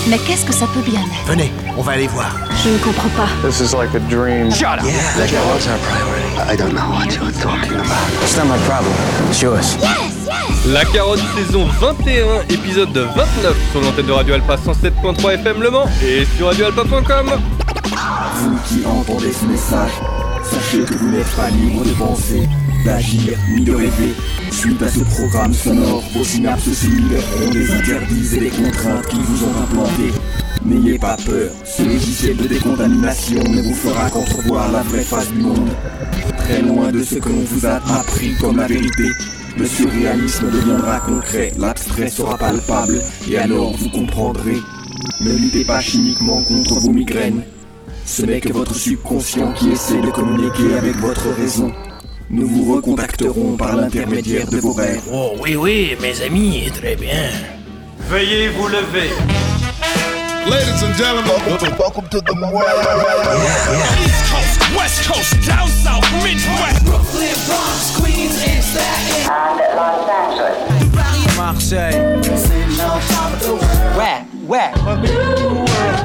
Mais qu'est-ce que ça peut bien être? Venez, on va aller voir. Je ne comprends pas. This is like a dream. Shut up! Yeah, la carotte, our priority. I don't know what you're talking about. It's not my problem. It's yours. La Carotte saison 21, épisode 29 sur l'antenne de Radio Alpa 107.3 FM Le Mans et sur radioalpa.com. Vous qui entendez ce message, sachez que vous n'êtes pas libre de penser, d'agir ni de rêver. Suite à ce programme sonore, vos synapses se libéreront des interdits et des contraintes qu'ils vous ont implantés. N'ayez pas peur, ce logiciel de décontamination ne vous fera qu'entrevoir la vraie face du monde. Très loin de ce que l'on vous a appris comme la vérité, le surréalisme deviendra concret, l'abstrait sera palpable, et alors vous comprendrez. Ne luttez pas chimiquement contre vos migraines. Ce n'est que votre subconscient qui essaie de communiquer avec votre raison. Nous vous recontacterons par l'intermédiaire de vos rêves. Oh oui, mes amis, très bien. Veuillez vous lever. Ladies and gentlemen, welcome to the world. East Coast, West Coast, down south, Midwest. Brooklyn, Bronx, Queens, and Staten. And Los Angeles. Marseille. Saint-Jean, top of the world. Where?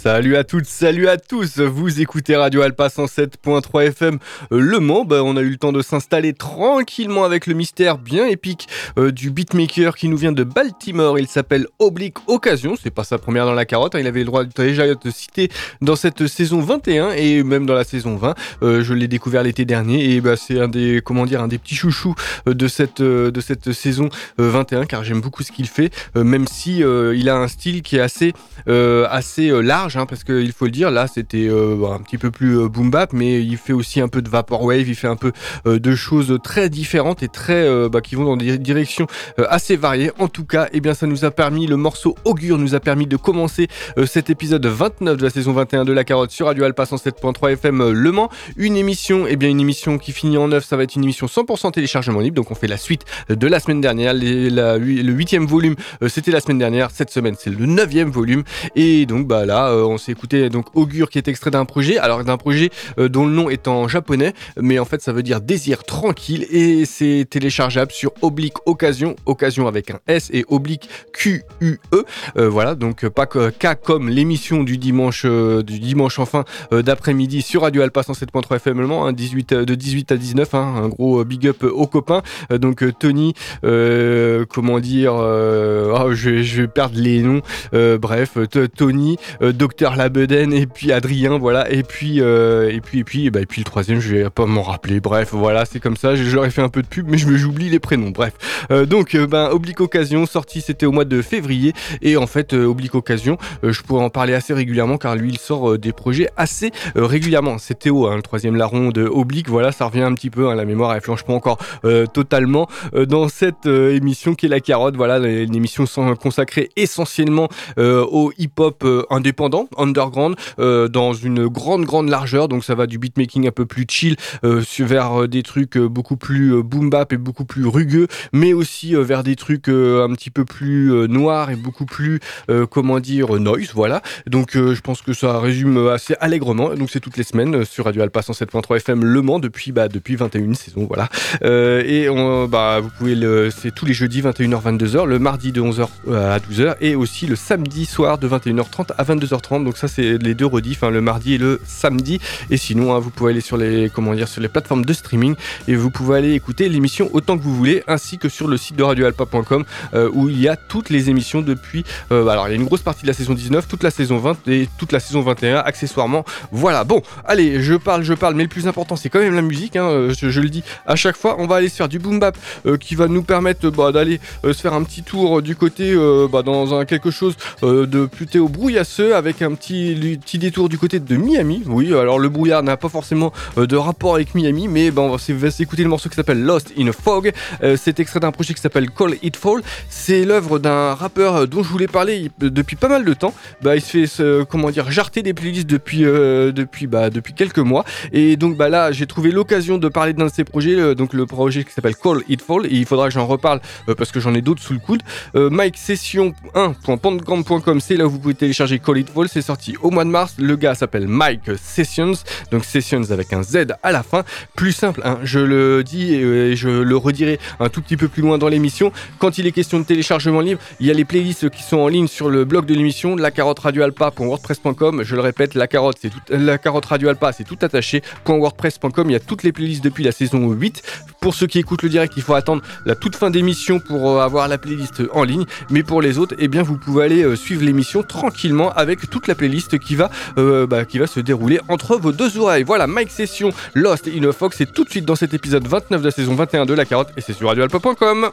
Salut à toutes, salut à tous, vous écoutez Radio Alpa 107.3 FM Le Mans. On a eu le temps de s'installer tranquillement avec le mystère bien épique du beatmaker qui nous vient de Baltimore. Il s'appelle Oblique Occasion, c'est pas sa première dans la carotte, il avait le droit de déjà être cité dans cette saison 21 et même dans la saison 20. Je l'ai découvert l'été dernier et c'est un des petits chouchous de cette saison 21 car j'aime beaucoup ce qu'il fait, même si il a un style qui est assez large, parce qu'il faut le dire, là c'était un petit peu plus boom bap, mais il fait aussi un peu de vaporwave, il fait un peu de choses très différentes et très qui vont dans des directions assez variées. En tout cas, ça nous a permis, le morceau Augure nous a permis de commencer cet épisode 29 de la saison 21 de La Carotte sur Radio Alpa 107.3 FM Le Mans. Une émission qui finit en 9, ça va être une émission 100% téléchargement libre, donc on fait la suite de la semaine dernière. Le 8e volume c'était la semaine dernière, cette semaine c'est le 9e volume et donc là on s'est écouté donc Augure qui est extrait d'un projet dont le nom est en japonais, mais en fait ça veut dire désir tranquille et c'est téléchargeable sur Oblique Occasion avec un S et Oblique QUE, voilà, donc pas K comme l'émission du dimanche en fin d'après-midi sur Radio Alpa 107.3 FM Le Mans, de 18 à 19, un gros big up aux copains, donc Tony, je vais perdre les noms, bref, Tony, Docteur Labeden et puis Adrien, voilà, et puis le troisième je vais pas m'en rappeler, bref, voilà, c'est comme ça, j'aurais fait un peu de pub mais j'oublie les prénoms, bref, Oblique Occasion, sorti c'était au mois de février, et en fait Oblique Occasion, je pourrais en parler assez régulièrement car lui il sort des projets assez régulièrement. C'est Théo, le troisième larron de Oblique, voilà, ça revient un petit peu, la mémoire elle flanche pas encore totalement dans cette émission qui est La Carotte, voilà, une émission consacrée essentiellement au hip-hop indépendant, underground, dans une grande largeur, donc ça va du beatmaking un peu plus chill vers des trucs beaucoup plus boom bap et beaucoup plus rugueux, mais aussi vers des trucs un petit peu plus noirs et beaucoup plus noise, voilà, donc je pense que ça résume assez allègrement, donc c'est toutes les semaines sur Radio Alpa 107.3 FM Le Mans depuis 21 saisons, voilà, et vous pouvez c'est tous les jeudis 21h-22h, le mardi de 11h à 12h et aussi le samedi soir de 21h30 à 22h30, donc ça c'est les deux rediffs, le mardi et le samedi, et sinon vous pouvez aller sur les plateformes de streaming et vous pouvez aller écouter l'émission autant que vous voulez, ainsi que sur le site de radioalpa.com où il y a toutes les émissions depuis, alors il y a une grosse partie de la saison 19, toute la saison 20 et toute la saison 21 accessoirement, voilà. Bon, allez, je parle, mais le plus important c'est quand même la musique, je le dis à chaque fois, on va aller se faire du boom bap qui va nous permettre d'aller se faire un petit tour du côté dans quelque chose de plutôt brouillasseux, avec un petit détour du côté de Miami. Oui, alors le brouillard n'a pas forcément de rapport avec Miami, mais on va s'écouter le morceau qui s'appelle Lost in a Fog. C'est extrait d'un projet qui s'appelle Call It Fall. C'est l'œuvre d'un rappeur dont je voulais parler depuis pas mal de temps. Il se fait jarter des playlists depuis quelques mois, et donc là j'ai trouvé l'occasion de parler d'un de ses projets, donc le projet qui s'appelle Call It Fall, et il faudra que j'en reparle parce que j'en ai d'autres sous le coude. MikeSession1.bandcamp.com, c'est là où vous pouvez télécharger Call It Fall, c'est sorti au mois de mars. Le gars s'appelle Mike Sessions, donc Sessions avec un Z à la fin, plus simple, je le dis et je le redirai un tout petit peu plus loin dans l'émission. Quand il est question de téléchargement libre, il y a les playlists qui sont en ligne sur le blog de l'émission, lacarotteradioalpa.wordpress.com. Je le répète, La Carotte Radio Alpa, c'est tout attaché, .wordpress.com. Il y a toutes les playlists depuis la saison 8. Pour ceux qui écoutent le direct, il faut attendre la toute fin d'émission pour avoir la playlist en ligne, mais pour les autres, vous pouvez aller suivre l'émission tranquillement avec toute la playlist qui va se dérouler entre vos deux oreilles. Voilà, Mike Session, Lost in a Fog, c'est tout de suite dans cet épisode 29 de la saison 21 de La Carotte, et c'est sur radioalpa.com.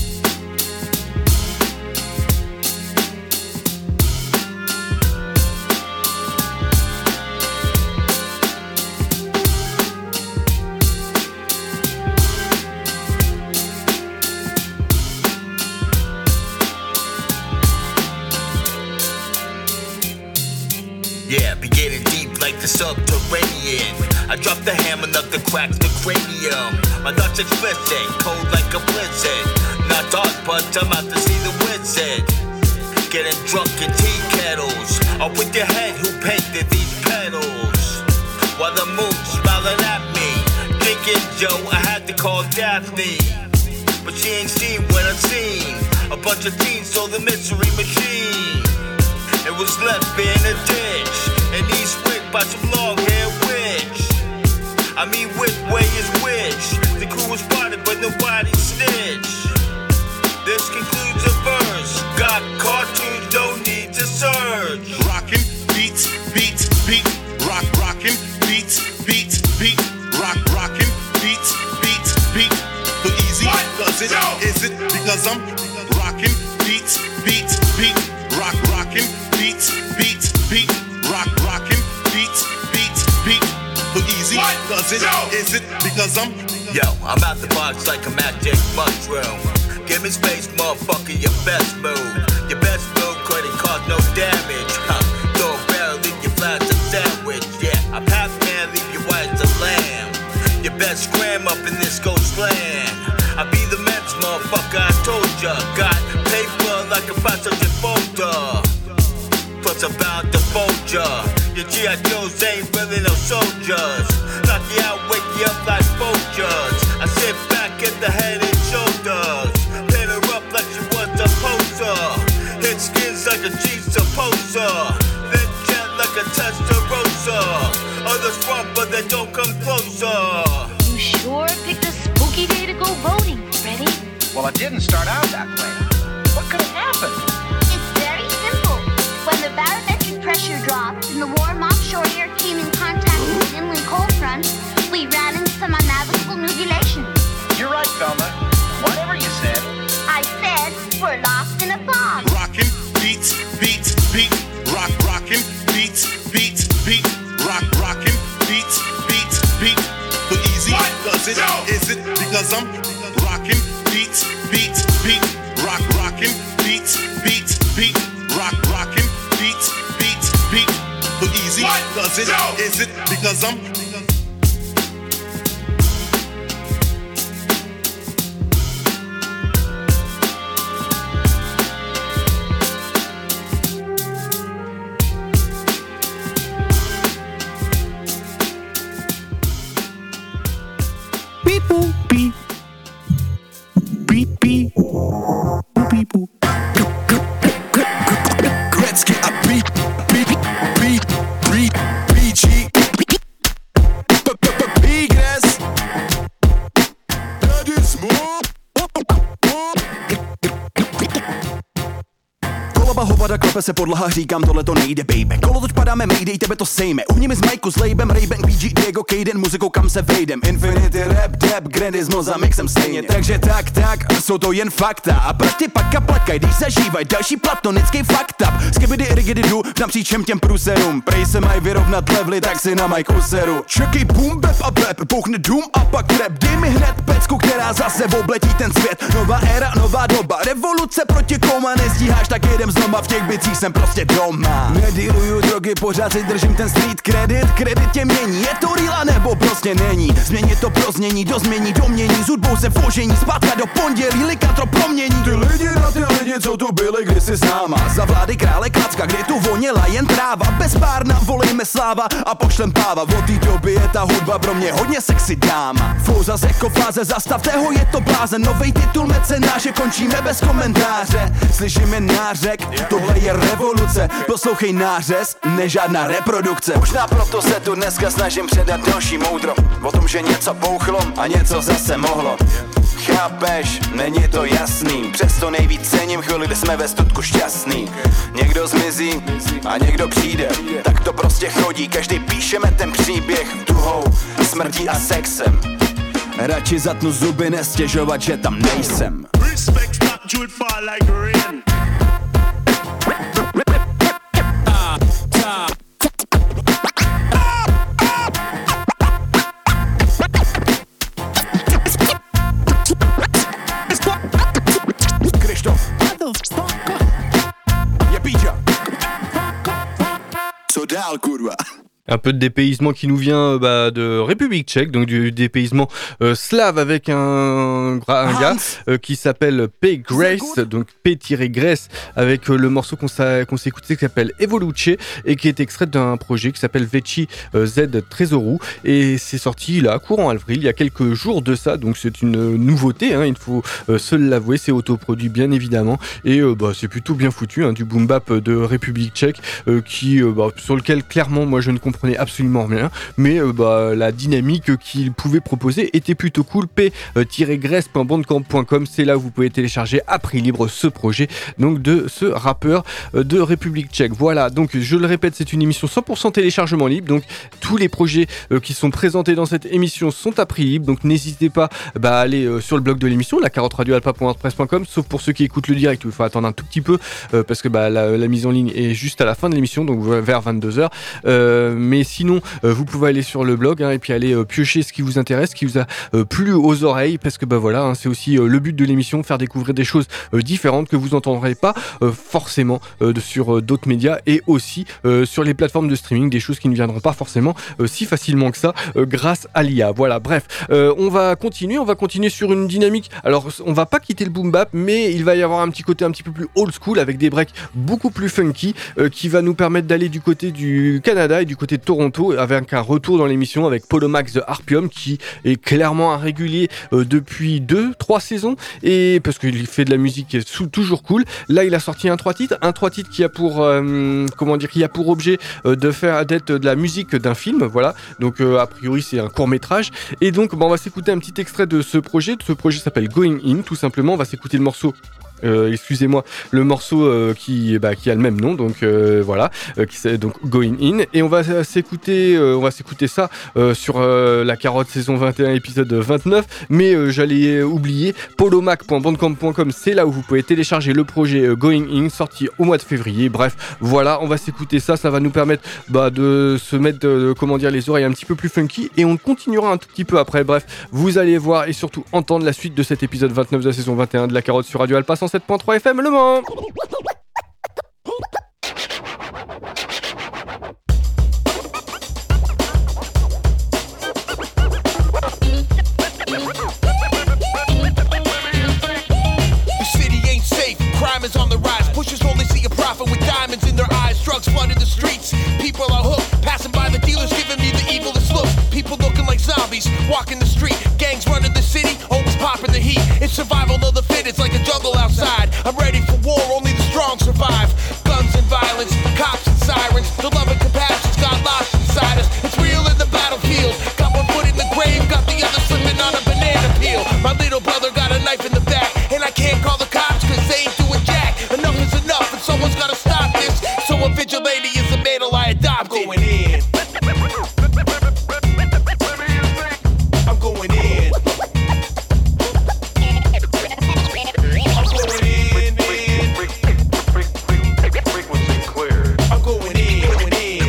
Yeah, beginning deep like the subterranean. I drop the hammer, enough to crack the cranium. My thoughts explicit, cold like a blizzard. Not dark, but I'm out to see the wizard. Getting drunk in tea kettles. Or with your head, who painted these petals? While the moon's smiling at me. Thinking, Joe, I had to call Daphne. But she ain't seen what I've seen. A bunch of teens sold the mystery machine. It was left in a ditch, and he's whipped by some long-haired witch. I mean, which way is which? The crew was spotted, but nobody snitched. This concludes the verse. Got cartoons, don't need to search. Rockin' beats, beats, beat. Rock, rockin' beats, beats, beat. Rock, rockin' beats, beats, beat. So easy, does it? Is it because I'm rockin' beats, beats, beat. Rock, rockin' beats, beats, beat. Rock, rockin' beats, beats, beat. So easy, does it? Is it because I'm I'm out the box like a magic mushroom. Give me space, motherfucker, your best move. Your best move couldn't cause no damage. Throw a barrel, leave your flat as a sandwich. Yeah, I'm half man, leave your white as a lamb. Your best scram up in this ghost land. I be the Mets, motherfucker, I told ya. Got paper like a 500 folder. Plus I'm bound to fold ya. Your G.I. Joes ain't really no soldiers. Knock you out, wake you up like vultures. I sit back at the head and shoulders. Pin her up like she was a poser. Hit skins like a cheese supposer. Then jet like a Testarossa. Others run but they don't come closer. You sure picked a spooky day to go voting, Freddy? Well, it didn't start out that way. What could have happened? It's very simple. When the barometric pressure dropped and the warm offshore air came in contact with the inland cold front, we ran into some unnavigable nubulation. You're right, Velma. Whatever you said. I said we're lost in a fog. rockin' beats, beats, beat. Rock, rockin' beats, beats, beat. Rock, rockin' beats, beats, beat. So easy, does it? Is it because I'm rockin' beats, beats, beat. Rock, rockin' beats, beats, beat. Rock, rockin' beats, beats, beat. So easy, does it? Is it because I'm Gretzky, I beat, PG, Pigres, that is more. Kolova hovada, klope se podlaha, říkám tohle to nejde, baby. Kolotoč padáme, mayday, tebe to sejme. Uhníme s Majku, s Labem, Ray-Ban, PG, Diego, Kaden, muzikou kam se vejdem. Infinity, rap, dab, grandismo za mixem stejně. Takže tak, jsou to jen fakta. A prostě paka plakaj, když zažívaj další platonický fucked up. Skibidi, rigididu, napříč všem těm průserům. Prej se mají vyrovnat levely, tak si na Mike useru. Čekej, boom, bap a bap, bouchne dům a pak trap. Dej mi hned pecku, která zase obletí ten svět. Nová éra, nová doba, revoluce proti koma. Nestíháš, tak jedem znova, v těch bicích jsem prostě doma. Nedýluju drogy, pořád si držím ten street credit. Kredit tě mění, je to real nebo prostě není. Změnit to pro znění, dozmění, domění. S hudbou se fožení, zpátka do pondělí, likantro promění. Ty lidi na ty lidi, co tu byli kdysi s náma. Za vlády krále Klacka, kdy tu vonila jen tráva. Bez párna volejme sláva a pošlem páva. Od té doby je ta hudba pro mě hodně sexy dáma. Fouzas jako fáze, zastavte ho, je to blázen. Novej titul mecenáře, končíme bez komentáře. Slyším jen nářek, tohle je revoluce. Poslouchej nářez, nežádná reprodukce. Možná proto se tu dneska snažím předat další moudro. O tom, že něco bouchlo a něco zase mohlo. Chápeš, není to jasný. Přesto nejvíc cením chvíli, kdy jsme ve studku šťastný. Někdo zmizí a někdo přijde. Tak to prostě chodí, každý píšeme ten příběh tuhou, smrtí a sexem. Radši zatnu zuby, nestěžovat, že tam nejsem. Respect not Jude fall like rain. Co dál, kurva? Un peu de dépaysement qui nous vient de République tchèque, donc du dépaysement slave avec un gars qui s'appelle P. Grace, donc P-Grace, avec le morceau qu'on s'est écouté qui s'appelle Evoluce et qui est extrait d'un projet qui s'appelle Veci Z Trezoru, et c'est sorti là courant avril, il y a quelques jours de ça, donc c'est une nouveauté, hein, il faut se l'avouer, c'est autoproduit bien évidemment, et c'est plutôt bien foutu, hein, du boom bap de République tchèque sur lequel clairement moi je ne comprenais absolument rien, mais la dynamique qu'il pouvait proposer était plutôt cool. p-grace.bandcamp.com, c'est là où vous pouvez télécharger à prix libre ce projet donc de ce rappeur de République tchèque. Voilà, donc je le répète, c'est une émission 100% téléchargement libre, donc tous les projets qui sont présentés dans cette émission sont à prix libre, donc n'hésitez pas à aller sur le blog de l'émission, la carotte-radio-alpa.wordpress.com, sauf pour ceux qui écoutent le direct où il faut attendre un tout petit peu parce que la mise en ligne est juste à la fin de l'émission, donc vers 22h. Mais sinon, vous pouvez aller sur le blog et puis aller piocher ce qui vous intéresse, ce qui vous a plu aux oreilles, parce que c'est aussi le but de l'émission, faire découvrir des choses différentes que vous n'entendrez pas forcément sur d'autres médias, et aussi sur les plateformes de streaming, des choses qui ne viendront pas forcément si facilement que ça grâce à l'IA. Voilà, bref, on va continuer sur une dynamique. Alors, on va pas quitter le boom bap, mais il va y avoir un petit côté un petit peu plus old school avec des breaks beaucoup plus funky qui va nous permettre d'aller du côté du Canada et du côté de Toronto, avec un retour dans l'émission avec Polomax The Harpium, qui est clairement un régulier depuis 2-3 saisons, et parce qu'il fait de la musique toujours cool. Là, il a sorti un 3 titres qui a pour objet d'être de la musique d'un film, voilà. Donc a priori c'est un court-métrage, et donc on va s'écouter un petit extrait de ce projet. Ce projet s'appelle Going In, tout simplement. On va s'écouter le morceau le morceau qui a le même nom, donc qui c'est donc Going In, et on va s'écouter ça sur la carotte saison 21 épisode 29, mais j'allais oublier, polomac.bandcamp.com, c'est là où vous pouvez télécharger le projet Going In, sorti au mois de février. Bref, voilà, on va s'écouter ça va nous permettre de se mettre les oreilles un petit peu plus funky, et on continuera un tout petit peu après. Bref, vous allez voir et surtout entendre la suite de cet épisode 29 de la saison 21 de la carotte sur Radio Alpa 107.3 FM Le Mans. Crime is on the rise, pushers only see a profit with diamonds in their eyes. Drugs flooding the streets, people are hooked. Passing by the dealers giving me the evilest looks. People looking like zombies, walking the street. Gangs running the city, always popping the heat. It's survival of the fittest, like a jungle outside. I'm ready for war, only the strong survive. Guns and violence, cops and sirens. The love and compassion's got lost inside us. It's real in the battlefield. Got one foot in the grave, got the other slipping on a banana peel. My little brother got a knife in the back, and I can't call the cops cause they ain't doing jack. Enough is enough, and someone's gotta stop this. So a vigilante is a mantle I adopted. I'm going in. I'm going in. Frequency clear. I'm going in.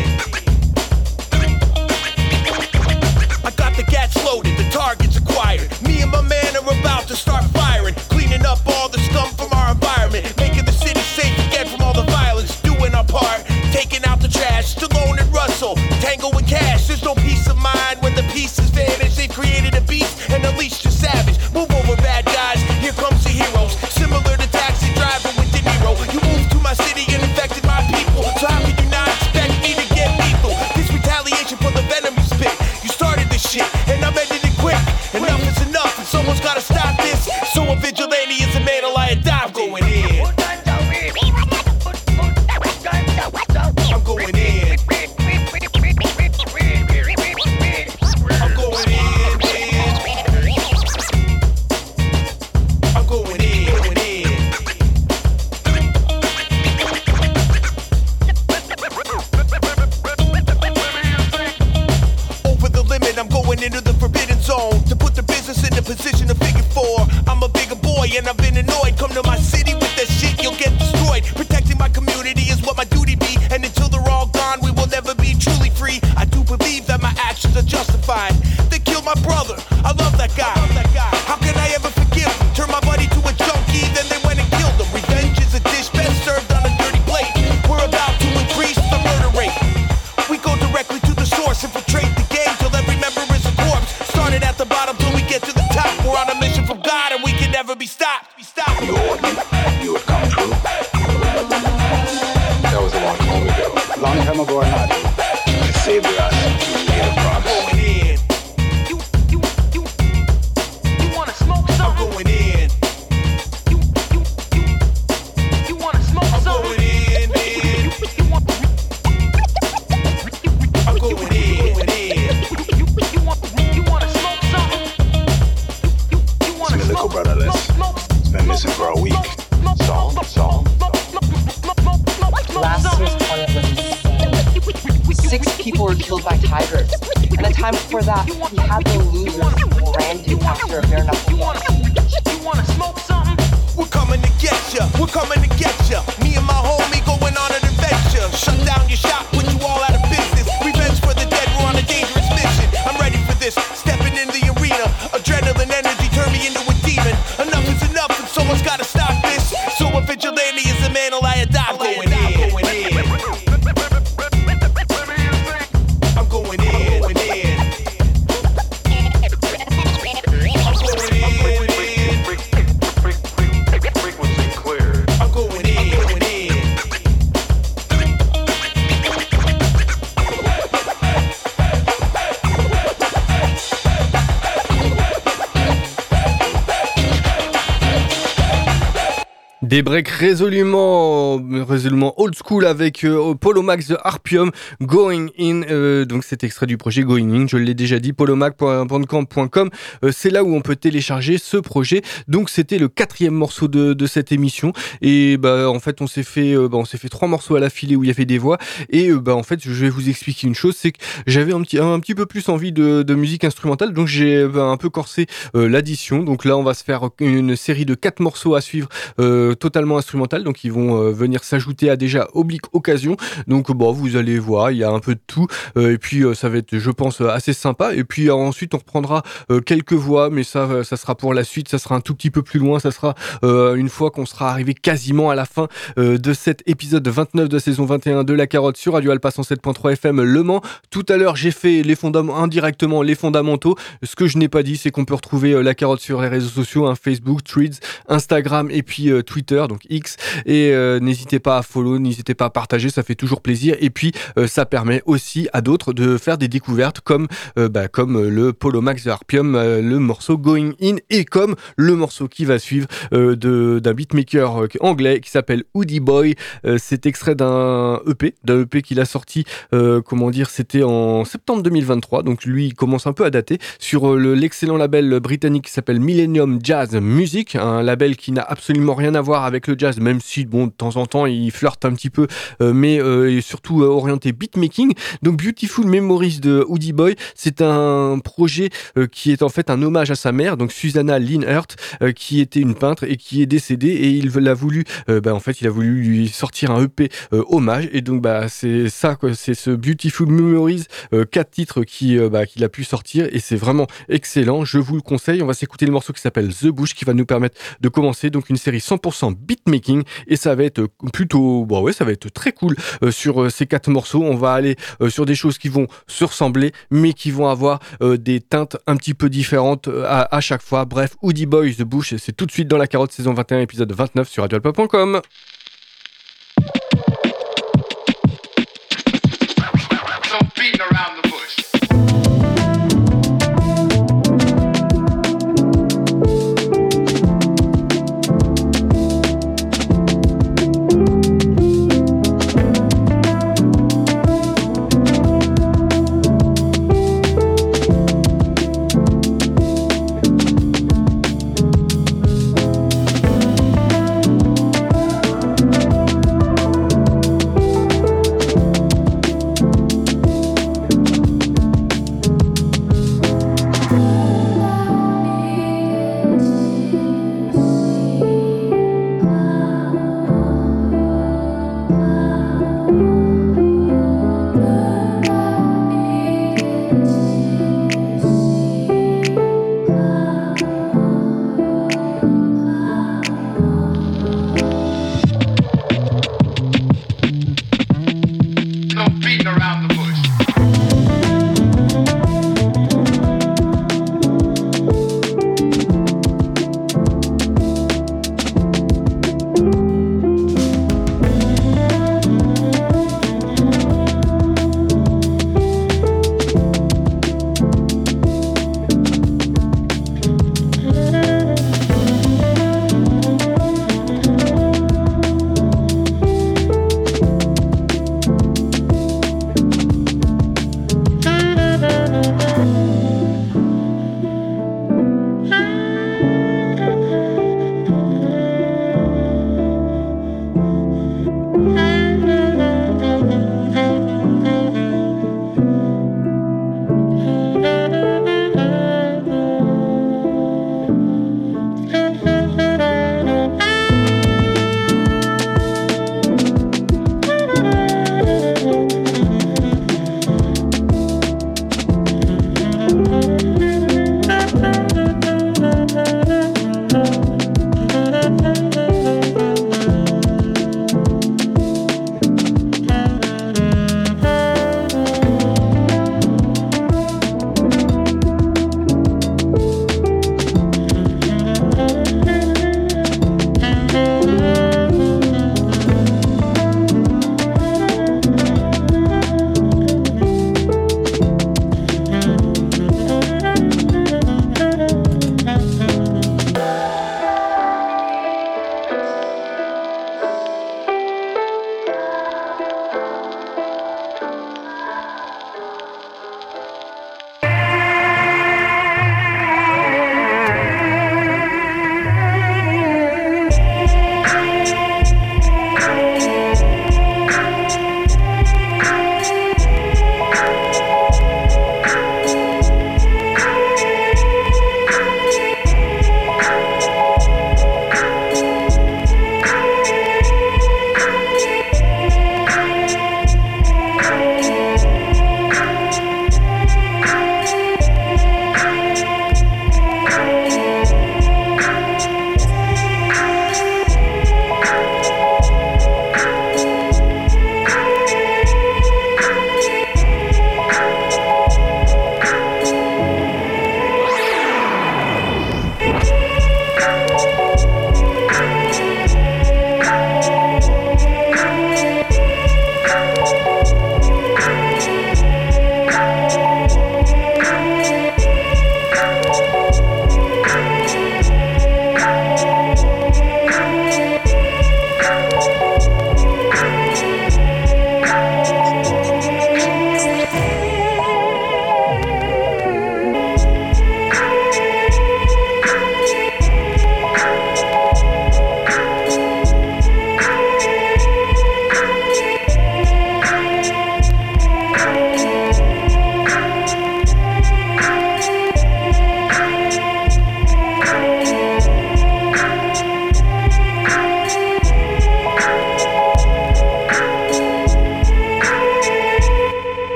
I got the gats loaded, the targets acquired. Me and my man are about to start firing, cleaning up all the scum from our environment, making the city safe again from all the violence, doing our part, taking out the trash. Stallone and Russell, Tango and Cash. There's no peace of mind when the pieces vanish. They've created a beast and unleashed a savage. Move over, bad guys, here comes the heroes. Similar to Taxi Driver with De Niro. You moved to my city and infected my people, so how can you not expect me to get lethal? This retaliation for the venom you spit. You started this shit, and I'm ending it quick. Enough is enough, and someone's gotta stop this. So a vigilante is a mantle I adopt. I'm going in. I'm going in. I'm going in. I'm going in. Over the limit, I'm going into the forbidden zone to put the business in the position of figure four. I'm a bigger boy and I've been annoyed. Come to my city love or not, I saved us later promise. You wanna smoke some? I'm going in. You wanna smoke some? I'm going in. I'm going in. You wanna smoke some? It's my little brother list. It's been missing for a week. Song. Last year's tournament was insane. 6 people were killed by tigers. And the time before that, we had the losers branded after a bare knuckle. You wanna smoke something? We're coming to get ya. We're coming to get ya. Me and my homie going on an adventure. Shut down your shop, put you all out of business. Revenge for the dead, we're on a dangerous mission. I'm ready for this. Stepping in the arena. Adrenaline energy turn me into a demon. Enough is enough, and someone's gotta stop this. So a vigilante is the man I adopt. Des breaks résolument old school avec Polomac The Harpium, Going In, donc cet extrait du projet Going In, je l'ai déjà dit, polomac.bandcamp.com, c'est là où on peut télécharger ce projet. Donc c'était le 4e morceau de cette émission, et en fait on s'est fait 3 morceaux à l'affilée où il y avait des voix, et en fait je vais vous expliquer une chose, c'est que j'avais un petit peu plus envie de musique instrumentale, donc j'ai un peu corsé l'addition. Donc là on va se faire une série de 4 morceaux à suivre, totalement instrumental, donc ils vont venir s'ajouter à déjà Oblique Occasion. Donc vous allez voir, il y a un peu de tout, et puis ça va être, je pense, assez sympa. Et puis ensuite on reprendra quelques voix, mais ça sera pour la suite, ça sera un tout petit peu plus loin, ça sera une fois qu'on sera arrivé quasiment à la fin de cet épisode 29 de saison 21 de La Carotte sur Radio Alpa 107.3 FM Le Mans. Tout à l'heure j'ai fait indirectement les fondamentaux. Ce que je n'ai pas dit, c'est qu'on peut retrouver La Carotte sur les réseaux sociaux, Facebook, Threads, Instagram et puis Twitter, donc X, et n'hésitez pas à follow, n'hésitez pas à partager, ça fait toujours plaisir. Et puis ça permet aussi à d'autres de faire des découvertes comme le Polomac The Harpium, le morceau Going In, et comme le morceau qui va suivre d'un beatmaker anglais qui s'appelle Woody Boy. C'est extrait d'un EP qu'il a sorti, c'était en septembre 2023, donc lui il commence un peu à dater, sur l'excellent label britannique qui s'appelle Millennium Jazz Music, un label qui n'a absolument rien à voir avec le jazz, même si de temps en temps il flirte un petit peu, mais est surtout orienté beatmaking. Donc Beautiful Memories de Woody Boy, c'est un projet qui est en fait un hommage à sa mère, donc Susanna Lynn Hurt, qui était une peintre et qui est décédée, et il a voulu lui sortir un EP hommage, et donc c'est ça quoi, c'est ce Beautiful Memories, 4 titres qu'il a pu sortir, et c'est vraiment excellent, je vous le conseille. On va s'écouter le morceau qui s'appelle The Bush, qui va nous permettre de commencer donc une série 100% beatmaking, et ça va être plutôt ça va être très cool. Sur ces 4 morceaux, on va aller sur des choses qui vont se ressembler, mais qui vont avoir des teintes un petit peu différentes à chaque fois. Bref, Woody Boy, The Bush, c'est tout de suite dans La Carotte saison 21 épisode 29 sur radioalpa.com.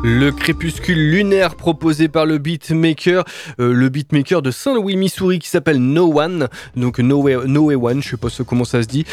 Le crépuscule lunaire proposé par le beatmaker de Saint-Louis, Missouri, qui s'appelle No One, donc No One, je sais pas comment ça se dit,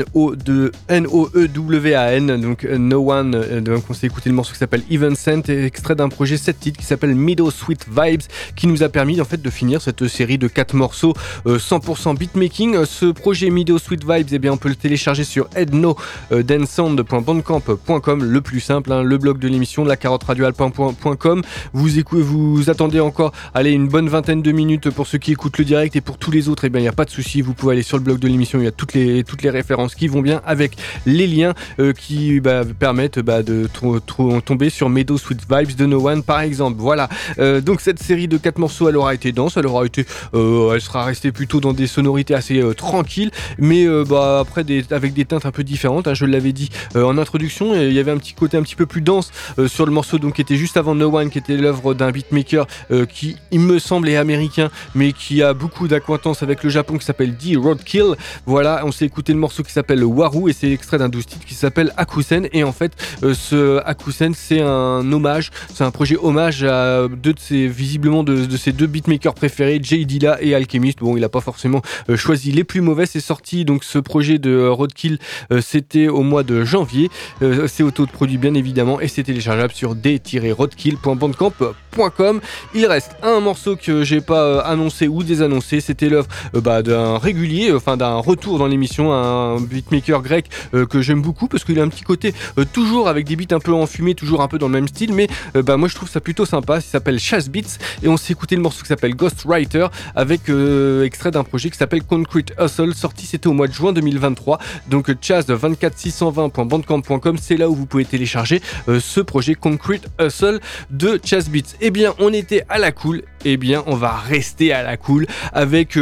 N-O-E-W-A-N, donc No One, donc on s'est écouté le morceau qui s'appelle Even Sent, extrait d'un projet 7 titres qui s'appelle Meadow Sweet Vibes, qui nous a permis en fait de finir cette série de 4 morceaux 100% beatmaking. Ce projet Meadow Sweet Vibes, eh bien on peut le télécharger sur ednodancesound.bandcamp.com, le plus simple, hein, le blog de l'émission, la carotte radio alpin.com. Vous attendez encore une bonne vingtaine de minutes pour ceux qui écoutent le direct, et pour tous les autres, eh bien il n'y a pas de souci, vous pouvez aller sur le blog de l'émission, il y a toutes les références qui vont bien avec les liens qui permettent de tomber sur Meadow Sweet Vibes de No One par exemple. Voilà, donc cette série de 4 morceaux, elle aura été dense, elle sera restée plutôt dans des sonorités assez tranquilles, mais après avec des teintes un peu différentes, hein, je l'avais dit en introduction, il y avait un petit côté un petit peu plus dense sur le morceau donc qui était juste avant No One, qui était l'œuvre d'un beatmaker qui, il me semble, est américain, mais qui a beaucoup d'acquaintance avec le Japon, qui s'appelle D. Roadkill. Voilà, on s'est écouté le morceau qui s'appelle Waru, et c'est extrait d'un 12 titres qui s'appelle Akusen. Et en fait, ce Akusen, c'est un hommage, c'est un projet hommage à visiblement de ses deux beatmakers préférés, Jay Dilla et Alchemist. Bon, il a pas forcément choisi les plus mauvais. C'est sorti donc ce projet de Roadkill, c'était au mois de janvier. C'est autoproduit bien évidemment, et c'est téléchargeable sur d-roadkill.bandcamp.com. Il reste un morceau que j'ai pas annoncé ou désannoncé, c'était l'œuvre d'un régulier, d'un retour dans l'émission, un beatmaker grec que j'aime beaucoup parce qu'il a un petit côté toujours avec des beats un peu enfumés, toujours un peu dans le même style, mais moi je trouve ça plutôt sympa. Il s'appelle Chaz Beats, et on s'est écouté le morceau qui s'appelle Ghostwriter avec extrait d'un projet qui s'appelle Concrete Hustle, sorti c'était au mois de juin 2023. Donc chaz24620.bandcamp.com, c'est là où vous pouvez télécharger ce projet Concrete Hustle de Chaz Beats. Eh bien on était à la cool, eh bien on va rester à la cool avec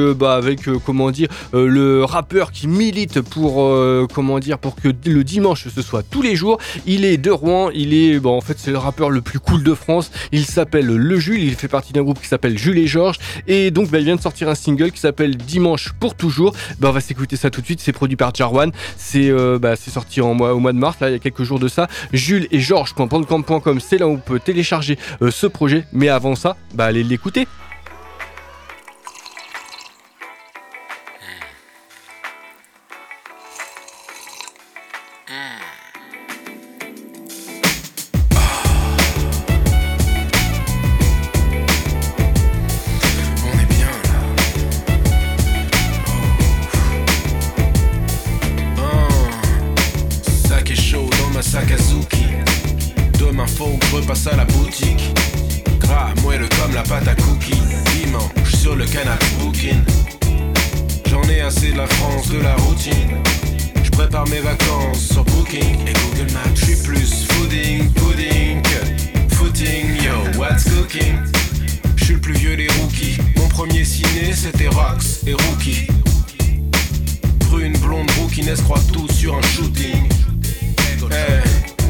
le rappeur qui milite pour que le dimanche ce soit tous les jours. Il est de Rouen, en fait c'est le rappeur le plus cool de France, il s'appelle Le Jules, il fait partie d'un groupe qui s'appelle Jules et Georges, et donc il vient de sortir un single qui s'appelle Dimanche pour toujours. On va s'écouter ça tout de suite, c'est produit par Jarwan, c'est sorti au mois de mars, là il y a quelques jours de ça. Jules et Georges.bandcamp.com, c'est là où on peut télécharger ce projet, mais avant ça, allez l'écouter. Passe à la boutique, gras, moelleux comme la pâte à cookies. Dimanche sur le canapé booking. J'en ai assez de la France, de la routine. Je prépare mes vacances sur Booking et Google Maps. Je suis plus pudding que footing. Yo, what's cooking? Je suis le plus vieux des rookies. Mon premier ciné c'était Rox et Rookie. Brune, blonde, rookiness, croient tout sur un shooting. Hey.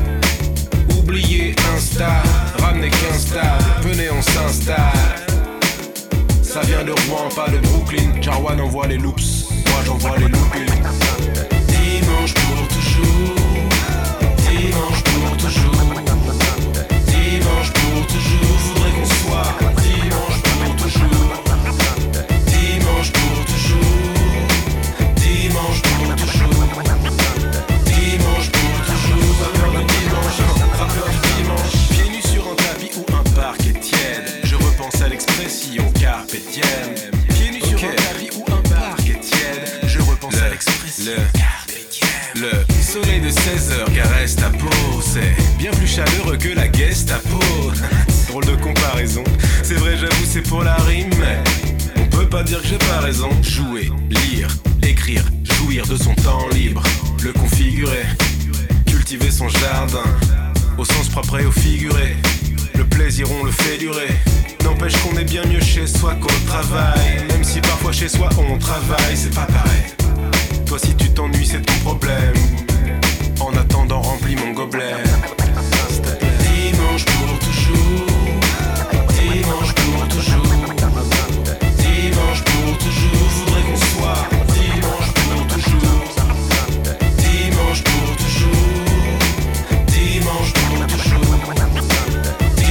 Oubliez Insta, ramenez qu'un stade, venez on s'installe. Ça vient de Rouen, pas de Brooklyn. Jarwan envoie les loops, moi j'envoie les loopings. Dimanche pour toujours, dimanche pour toujours, dimanche pour toujours. Faudrait qu'on soit dimanche pour toujours, dimanche pour toujours, dimanche pour toujours, dimanche pour toujours. Rappeur de dimanche, rappeur du dimanche. Pieds nus sur un tapis ou un parquet tiède. Je repense à l'expression carpe diem. Pieds nus sur un tapis ou un parquet tiède. Je repense à l'expression carpe diem. Le soleil de 16h caresse ta peau. C'est bien plus chaleureux que la Gestapo. Drôle de comparaison. C'est vrai, j'avoue, c'est pour la rime, mais on peut pas dire que j'ai pas raison. Jouer, lire, écrire, jouir de son temps libre. Le configurer, cultiver son jardin, au sens propre et au figuré. Le plaisir on le fait durer. N'empêche qu'on est bien mieux chez soi qu'au travail. Même si parfois chez soi on travaille, c'est pas pareil. Toi si tu t'ennuies c'est ton problème. En attendant remplis mon gobelet. Dimanche pour toujours, dimanche pour toujours, dimanche pour toujours. Faudrait qu'on soit dimanche pour toujours, dimanche pour toujours, dimanche pour toujours,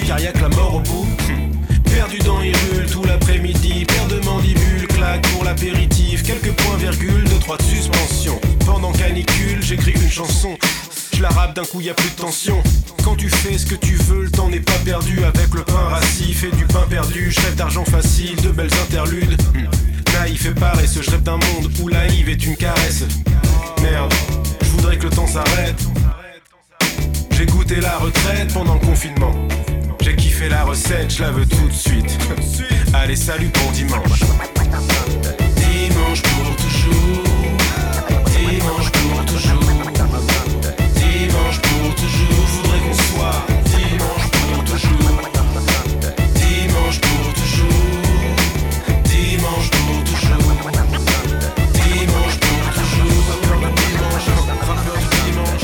car y'a que la mort au bout. Perdu dans Hyrule tout l'après-midi, paire de mandibules, claque pour l'apéritif, quelques points virgules, 2-3 de suspension. Pendant canicule, j'écris une chanson, je la rappe d'un coup y'a plus de tension. Quand tu fais ce que tu veux, le temps n'est pas perdu. Avec le pain rassis, fait du pain perdu, je rêve d'argent facile, de belles interludes. Naïf et paresseux, je rêve d'un monde où la Yves est une caresse. Merde, je voudrais que le temps s'arrête. J'ai goûté la retraite pendant le confinement. J'ai kiffé la recette, je la veux tout de suite. Allez, salut, bon dimanche. Dimanche pour toujours. Dimanche pour toujours. Dimanche pour toujours. Je voudrais qu'on soit dimanche pour toujours. Dimanche pour toujours. Dimanche pour toujours. Dimanche pour toujours. Pas peur du dimanche, pas peur du dimanche.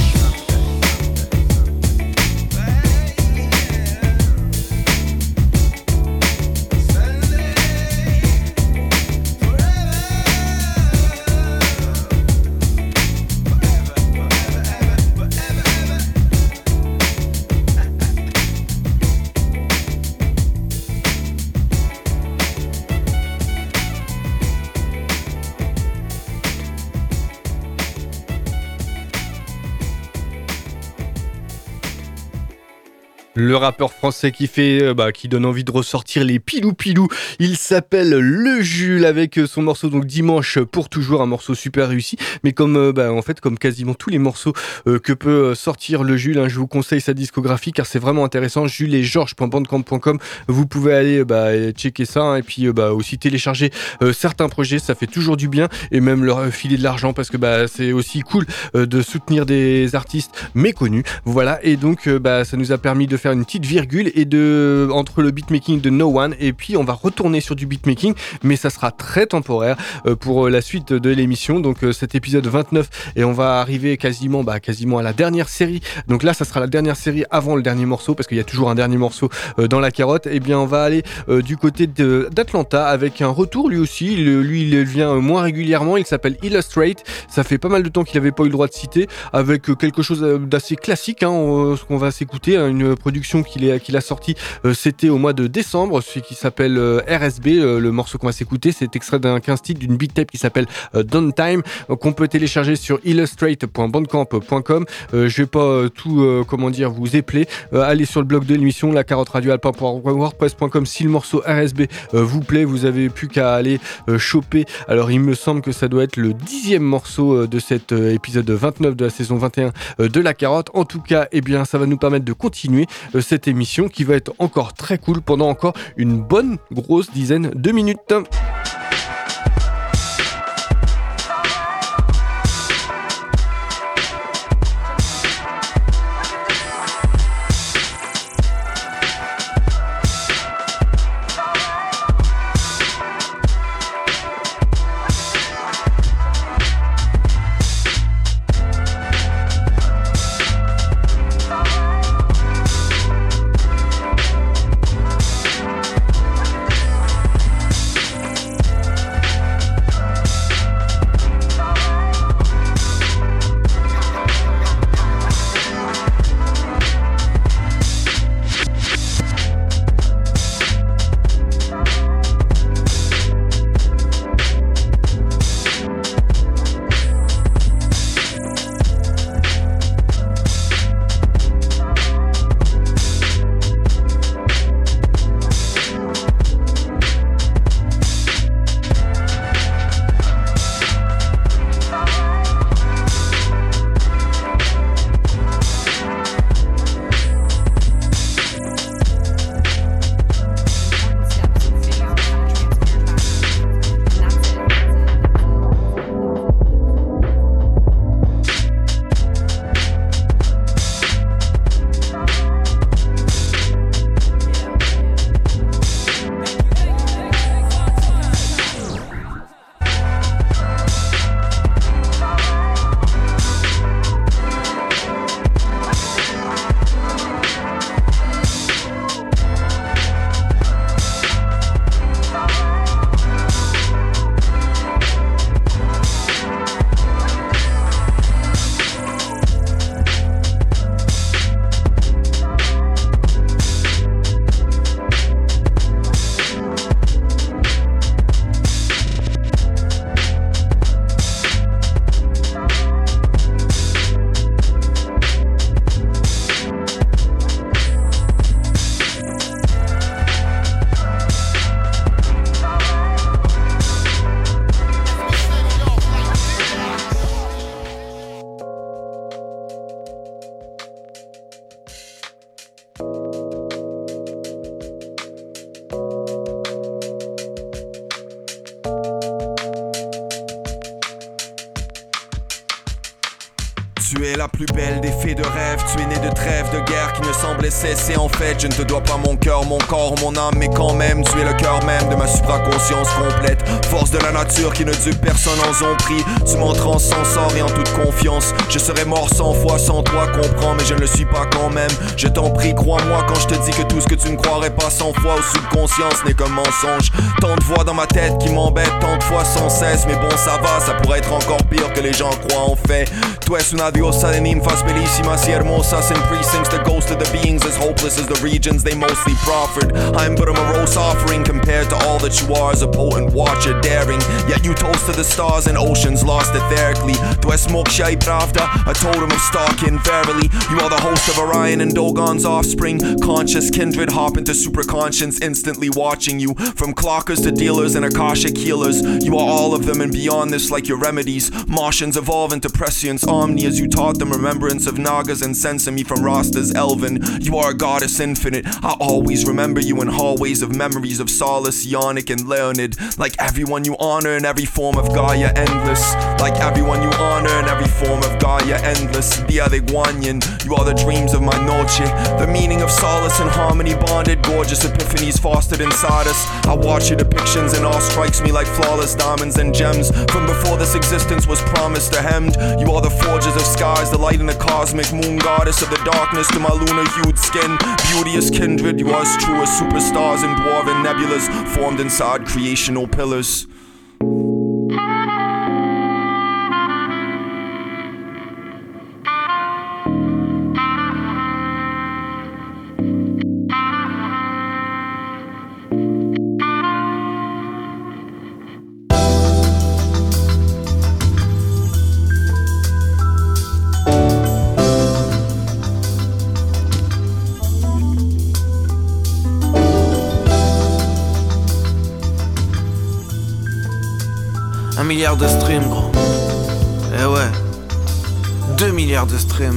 Le rappeur français qui fait, qui donne envie de ressortir les pilou-pilou. Il s'appelle Le Jules avec son morceau donc Dimanche pour toujours, un morceau super réussi. Mais comme en fait comme quasiment tous les morceaux que peut sortir Le Jules, je vous conseille sa discographie car c'est vraiment intéressant. julesetgeorges.bandcamp.com. Vous pouvez aller checker ça et puis aussi télécharger certains projets. Ça fait toujours du bien et même leur filer de l'argent parce que c'est aussi cool de soutenir des artistes méconnus. Voilà, et donc ça nous a permis de faire une petite virgule et entre le beatmaking de No One et puis on va retourner sur du beatmaking, mais ça sera très temporaire pour la suite de l'émission. Donc cet épisode 29 et on va arriver quasiment à la dernière série. Donc là ça sera la dernière série avant le dernier morceau parce qu'il y a toujours un dernier morceau dans la carotte. Et bien on va aller du côté d'Atlanta avec un retour lui aussi. Lui il vient moins régulièrement, il s'appelle Illustrate. Ça fait pas mal de temps qu'il n'avait pas eu le droit de citer, avec quelque chose d'assez classique, ce qu'on va s'écouter, une production qu'il a sorti, c'était au mois de décembre, celui qui s'appelle RSB. Le morceau qu'on va s'écouter, c'est extrait d'un 15 titres d'une beat tape qui s'appelle Downtime, qu'on peut télécharger sur illustrate.bandcamp.com. Je vais pas tout vous épeler. Allez sur le blog de l'émission, lacarotteradioalpin.wordpress.com. Si le morceau RSB vous plaît, vous avez plus qu'à aller choper. Alors il me semble que ça doit être le 10e morceau de cet épisode 29 de la saison 21 de La Carotte. En tout cas, ça va nous permettre de continuer cette émission qui va être encore très cool pendant encore une bonne grosse dizaine de minutes. Tu es la plus belle des fées de rêve. Tu es né de trêve de guerre qui ne semblait cesser. En fait, je ne te dois pas mon cœur, mon corps, mon âme, mais quand même, tu es le cœur même de ma supraconscience complète. Force de la nature qui ne dupe personne en son prix. Tu m'entres sans sort et en toute confiance. Je serais mort 100 fois sans toi, comprends, mais je ne le suis pas quand même. Je t'en prie, crois-moi quand je te dis que tout ce que tu ne croirais pas 100 fois au subconscience n'est qu'un mensonge. Tant de voix dans ma tête qui m'embêtent, tant de fois sans cesse. Mais bon, ça va, ça pourrait être encore pire que les gens croient en fait. Tu es una diosa de ninfas bellísimas y hermosas in precincts. The ghost of the beings as hopeless as the regions they mostly proffered. I'm but a morose offering compared to all that you are as a potent watcher daring. Yet you toast to the stars and oceans lost etherically. Tu es moksha y pravda, a totem of stalking. Verily, you are the host of Orion and Dogon's offspring. Conscious kindred hop into superconscience, instantly watching you. From clockers to dealers and Akashic healers, you are all of them and beyond this like your remedies. Martians evolve into prescience omni as you taught them remembrance of Nagas and sesame from Rasta's elven. You are a goddess infinite. I always remember you in hallways of memories of Solace, Ionic and Leonid. Like everyone you honor in every form of Gaia endless. Like everyone you honor in every form of Gaia endless. Dia de Guanyin, you are the dreams of my noche. The meaning of solace and harmony bonded. Gorgeous epiphanies fostered inside us. I watch your depictions and all strikes me like flawless diamonds and gems. From before this existence was promised or hemmed. You are the forgers of skies, the light in the cosmic moon goddess of the darkness to my lunar hued skin. Beauteous kindred, you are as true as superstars and dwarven nebulas formed inside creational pillars. Un milliard de streams, gros. Eh ouais. 2 milliards de streams,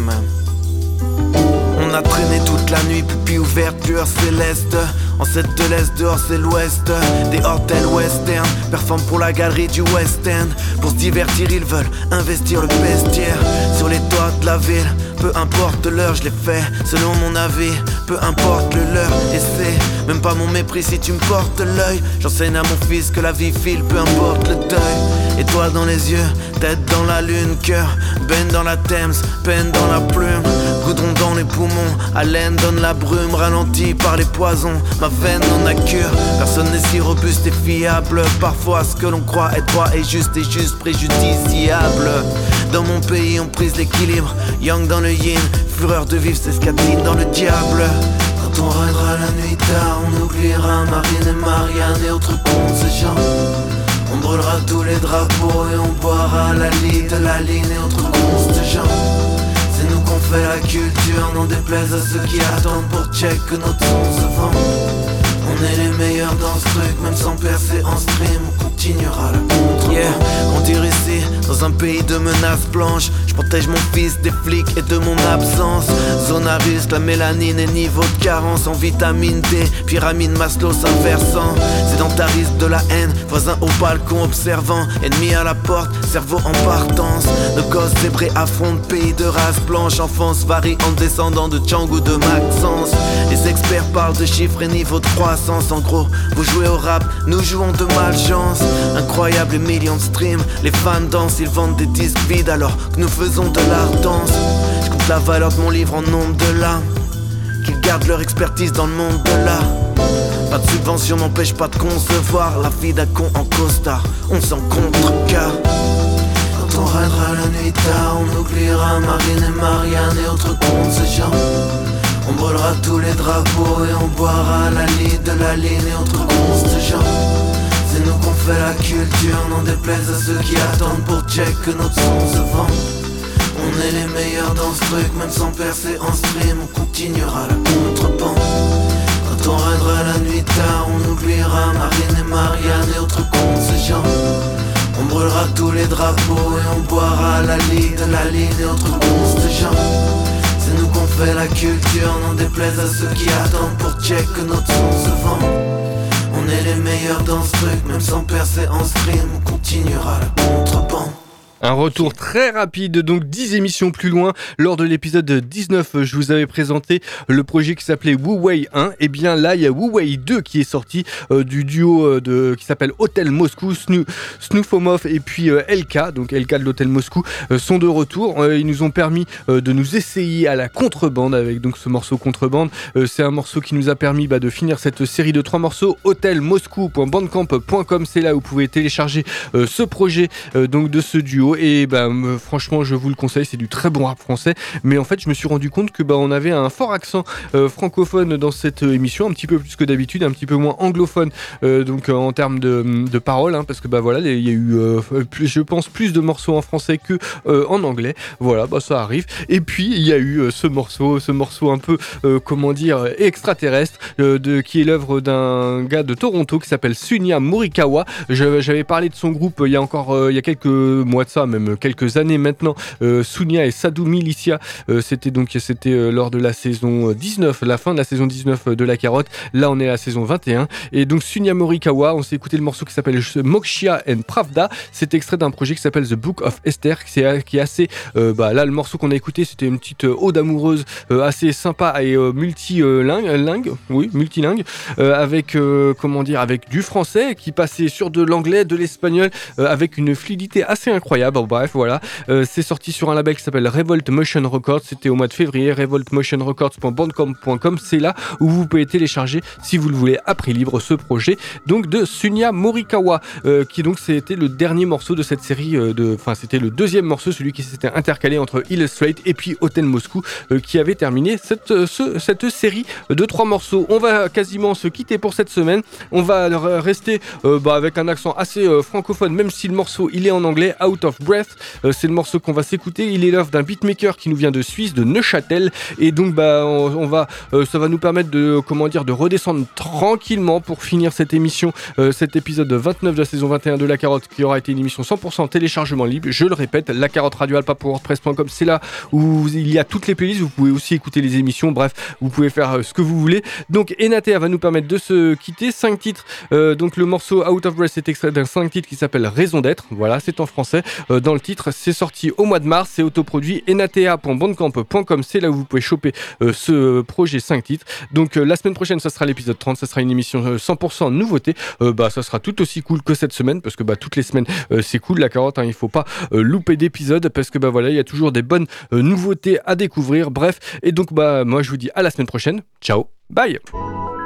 même. On a traîné toute la nuit, pupille ouverte, lueur céleste. En cette de l'Est, dehors c'est l'Ouest. Des hôtels western performent pour la galerie du West End. Pour se divertir, ils veulent investir le vestiaire sur les toits de la ville. Peu importe l'heure, je l'ai fait selon mon avis. Peu importe le leur, et c'est même pas mon mépris si tu me portes l'œil. J'enseigne à mon fils que la vie file, peu importe le deuil. Étoile dans les yeux, tête dans la lune, cœur, baigne dans la Thames, peine dans la plume. Goudron dans les poumons, haleine donne la brume, ralenti par les poisons, ma veine en a cure. Personne n'est si robuste et fiable. Parfois ce que l'on croit être droit est juste préjudiciable. Dans mon pays on prise l'équilibre, yang dans le yin, fureur de vivre c'est ce qu'attire dans le diable. Quand on raidera la nuit tard, on oubliera Marine et Marianne et autres contes ce genre. On brûlera tous les drapeaux et on boira la lie de la ligne et autres contes ce genre. C'est nous qu'on fait la culture, n'en déplaise à ceux qui attendent pour check que notre son se vend. On est les meilleurs dans ce truc, même sans percer en stream, on continuera la contre. Yeah, on dirait ici, dans un pays de menaces blanches. Je protège mon fils des flics et de mon absence. Zone à risque, la mélanine et niveau de carence en vitamine D. Pyramide Maslow s'inversant. Sédentarisme de la haine, voisin au balcon observant. Ennemi à la porte, cerveau en partance. Nos gosses zébrés affrontent pays de race blanche. Enfance varie en descendant de Chang ou de Maxence. Les experts parlent de chiffres et niveau de croissance. En gros, vous jouez au rap, nous jouons de malchance. Incroyable les millions de streams, les fans dansent, ils vendent des disques vides alors que nous faisons de l'art danse. Je compte la valeur de mon livre en nombre de larmes, qu'ils gardent leur expertise dans le monde de l'art. Pas de subvention m'empêche pas de concevoir la vie d'un con en costard, on s'en contrecarre. Quand on raidera la nuit tard, on oubliera Marine et Marianne et autres contes ce genre. On brûlera tous les drapeaux et on boira la lie de la ligne et autres contes ce genre. C'est nous qu'on fait la culture, n'en déplaise à ceux qui attendent pour check que notre son se vend. On est les meilleurs dans ce truc, même sans percer en stream, on continuera la contrebande. Quand on raidera la nuit tard, on oubliera Marine et Marianne et autres contes ce genre. On brûlera tous les drapeaux et on boira la lie de la ligne et autres contes ce genre. C'est nous qu'on fait la culture, n'en déplaise à ceux qui attendent pour check que notre son se vend. On est les meilleurs dans ce truc, même sans percer en stream, on continuera la contrebande. Un retour très rapide, donc 10 émissions plus loin. Lors de l'épisode 19, je vous avais présenté le projet qui s'appelait Wu Wei 1. Et bien là, il y a Wu Wei 2 qui est sorti du duo qui s'appelle Hotel Moscou, Snufomov et puis LK. Donc LK de l'Hôtel Moscou sont de retour. Ils nous ont permis de nous essayer à la contrebande avec donc ce morceau contrebande. C'est un morceau qui nous a permis de finir cette série de 3 morceaux. Hotelmoscou.bandcamp.com, c'est là où vous pouvez télécharger ce projet donc de ce duo. Et franchement, je vous le conseille, c'est du très bon rap français. Mais en fait, je me suis rendu compte que on avait un fort accent francophone dans cette émission, un petit peu plus que d'habitude, un petit peu moins anglophone donc en termes de paroles, hein, parce que voilà, il y a eu je pense plus de morceaux en français que en anglais. Voilà, ça arrive. Et puis il y a eu ce morceau un peu extraterrestre qui est l'œuvre d'un gars de Toronto qui s'appelle Sunya Morikawa. J'avais parlé de son groupe il y a quelques mois de ça, même quelques années maintenant, Sunya et Sadhu Militia. C'était lors de la saison 19, la fin de la saison 19 de La Carotte. Là on est à la saison 21 et donc Sunya Morikawa, on s'est écouté le morceau qui s'appelle Moksha and Pravda. C'est extrait d'un projet qui s'appelle The Book of Esther, qui est assez là le morceau qu'on a écouté, c'était une petite ode amoureuse assez sympa et multilingue, avec avec du français qui passait sur de l'anglais, de l'espagnol, avec une fluidité assez incroyable. Bref, voilà, c'est sorti sur un label qui s'appelle Revolt Motion Records. C'était au mois de février. revoltmotionrecords.bandcamp.com, c'est là où vous pouvez télécharger, si vous le voulez, à prix libre, ce projet donc de Sunya Morikawa, qui donc c'était le dernier morceau de cette série c'était le deuxième morceau, celui qui s'était intercalé entre Illustrate et puis Hotel Moscou, qui avait terminé cette série de 3 morceaux. On va quasiment se quitter pour cette semaine. On va rester avec un accent assez francophone, même si le morceau il est en anglais. Out of Breath, c'est le morceau qu'on va s'écouter. Il est l'œuvre d'un beatmaker qui nous vient de Suisse, de Neuchâtel, et donc ça va nous permettre de redescendre tranquillement pour finir cette émission, cet épisode 29 de la saison 21 de La Carotte, qui aura été une émission 100% téléchargement libre. Je le répète, La Carotte Radio Alpa pour WordPress.com, c'est là où il y a toutes les playlists. Vous pouvez aussi écouter les émissions. Bref, vous pouvez faire ce que vous voulez. Donc Enatea va nous permettre de se quitter. 5 titres. Donc le morceau Out of Breath est extrait d'un 5 titres qui s'appelle Raison d'être. Voilà, c'est en français. Dans le titre, c'est sorti au mois de mars, c'est autoproduit. Enatea.bandcamp.com, c'est là où vous pouvez choper ce projet 5 titres. Donc la semaine prochaine, ça sera l'épisode 30, ça sera une émission 100% nouveauté. Ça sera tout aussi cool que cette semaine, parce que toutes les semaines c'est cool La Carotte, hein, il faut pas louper d'épisodes, parce que il y a toujours des bonnes nouveautés à découvrir. Bref, et donc moi je vous dis à la semaine prochaine. Ciao, bye.